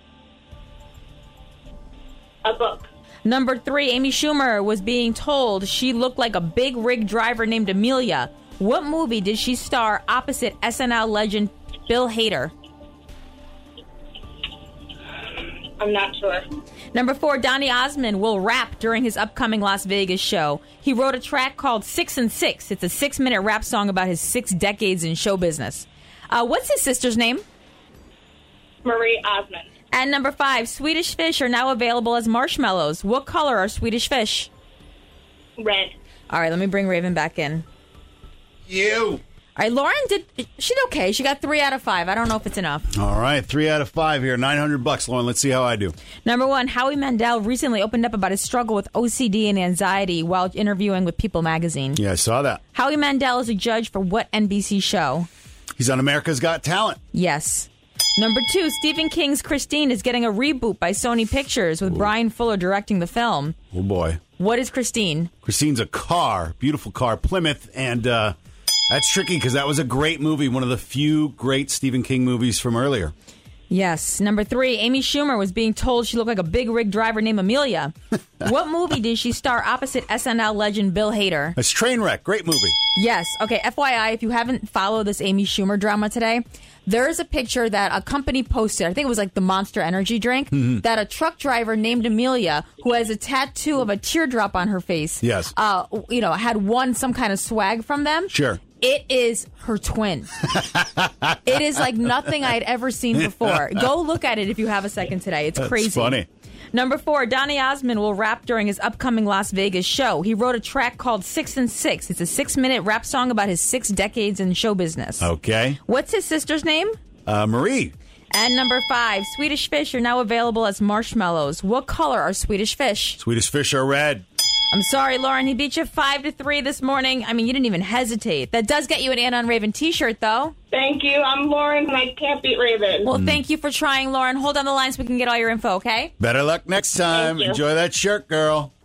A book. Number three, Amy Schumer was being told she looked like a big rig driver named Amelia. What movie did she star opposite S N L legend Bill Hader? I'm not sure. Number four, Donny Osmond will rap during his upcoming Las Vegas show. He wrote a track called Six and Six. It's a six-minute rap song about his six decades in show business. Uh, what's his sister's name? Marie Osmond. And number five, Swedish fish are now available as marshmallows. What color are Swedish fish? Red. All right, let me bring Raven back in. You. All right, Lauren did. She did okay. She got three out of five. I don't know if it's enough. All right, three out of five here. nine hundred bucks, Lauren. Let's see how I do. Number one, Howie Mandel recently opened up about his struggle with O C D and anxiety while interviewing with People magazine. Yeah, I saw that. Howie Mandel is a judge for what N B C show? He's on America's Got Talent. Yes. Number two, Stephen King's Christine is getting a reboot by Sony Pictures with Ooh. Brian Fuller directing the film. Oh, boy. What is Christine? Christine's a car, beautiful car, Plymouth, and uh, that's tricky because that was a great movie, one of the few great Stephen King movies from earlier. Yes. Number three, Amy Schumer was being told she looked like a big rig driver named Amelia. What movie did she star opposite S N L legend Bill Hader? That's Trainwreck. Great movie. Yes. Okay, F Y I, if you haven't followed this Amy Schumer drama today, there's a picture that a company posted, I think it was like the Monster Energy drink, mm-hmm. that a truck driver named Amelia, who has a tattoo of a teardrop on her face, yes, uh, you know, had won some kind of swag from them. Sure. It is her twin. It is like nothing I'd ever seen before. Go look at it if you have a second today. It's That's crazy. Funny. Number four, Donny Osmond will rap during his upcoming Las Vegas show. He wrote a track called Six and Six. It's a six-minute rap song about his six decades in show business. Okay. What's his sister's name? Uh, Marie. And number five, Swedish fish are now available as marshmallows. What color are Swedish fish? Swedish fish are red. I'm sorry, Lauren. He beat you five to three this morning. I mean, you didn't even hesitate. That does get you an Ann on Raven T-shirt, though. Thank you. I'm Lauren, and I can't beat Raven. Well, mm. thank you for trying, Lauren. Hold on the line so we can get all your info, okay? Better luck next time. Enjoy that shirt, girl.